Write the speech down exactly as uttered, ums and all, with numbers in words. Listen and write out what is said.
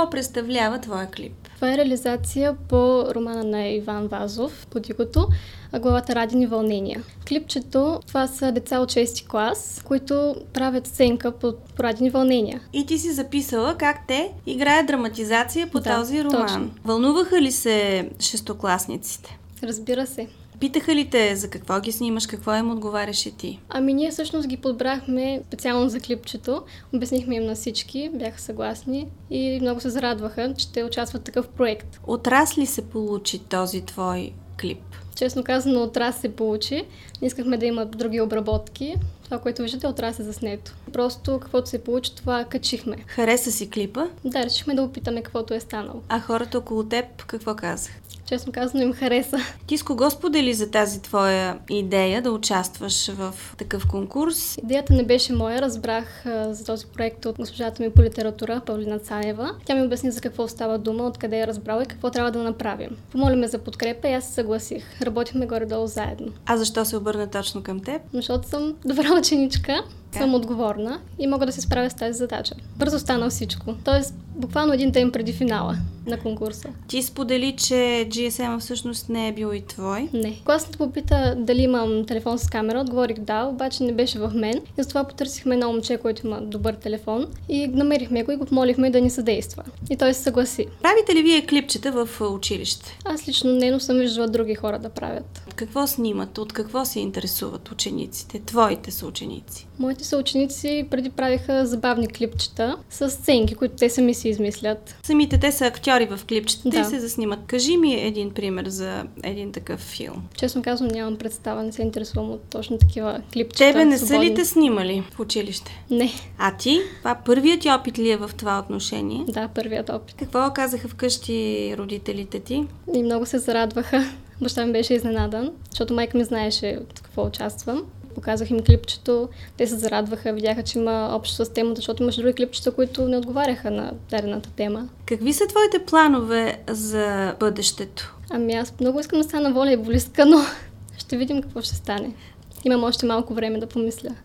Какво представлява твоя клип? Това е реализация по романа на Иван Вазов, Подигото, главата Радини вълнения. Клипчето, това са деца от шести клас, които правят сценка по, по Радини вълнения. И ти си записала как те играят драматизация по Да, този роман. точно. Вълнуваха ли се шестокласниците? Разбира се. Питаха ли те за какво ги снимаш, какво им отговаряше ти? Ами ние всъщност ги подбрахме специално за клипчето. Обяснихме им на всички, бяха съгласни и много се зарадваха, че те участват в такъв проект. Отрас ли се получи този твой клип? Честно казано, отрас се получи. Не искахме да има други обработки. Това, което виждате, отрас е заснето. Просто каквото се получи, това качихме. Хареса си клипа? Да, решихме да опитаме каквото е станало. А хората около теб какво казах? Честно казано, им хареса. Ти с кого сподели за тази твоя идея да участваш в такъв конкурс? Идеята не беше моя. Разбрах а, за този проект от госпожата ми по литература, Павлина Цанева. Тя ми обясни за какво става дума, откъде я разбрала и какво трябва да направим. Помоли ме за подкрепа и аз се съгласих. Работихме горе-долу заедно. А защо се обърна точно към теб? Защото съм добра ученичка, съм отговорна и мога да се справя с тази задача. Бързо стана всичко. Тоест, буквално един ден преди финала на конкурса. Ти сподели, че джи ес ем всъщност не е бил и твой. Не. Класната попита дали имам телефон с камера, отговорих да, обаче не беше в мен. И затова потърсихме едно момче, който има добър телефон и намерихме го и го помолихме да ни съдейства. И той се съгласи. Правите ли вие клипчета в училище? Аз лично не, но съм виждала други хора да правят. Какво снимат? От какво се интересуват учениците? Твоите са ученици. Моите съученици преди правиха забавни клипчета с сценки, които те сами си измислят. Самите те са актьори в клипчетата Да. и се заснимат. Кажи ми един пример за един такъв филм. Честно казвам, нямам представа, не се интересувам от точно такива клипчета. Тебе не са свободни. ли те снимали в училище? Не. А ти? Това първият ти опит ли е в това отношение? Да, първият опит. Какво казаха вкъщи родителите ти? И много се зарадваха. Баща ми беше изненадан, защото майка ми знаеше от какво участвам. Показах им клипчето, те се зарадваха, видяха, че има общо с темата, защото имаше други клипчета, които не отговаряха на дадената тема. Какви са твоите планове за бъдещето? Ами аз много искам да стана волейболистка, но ще видим какво ще стане. Имам още малко време да помисля.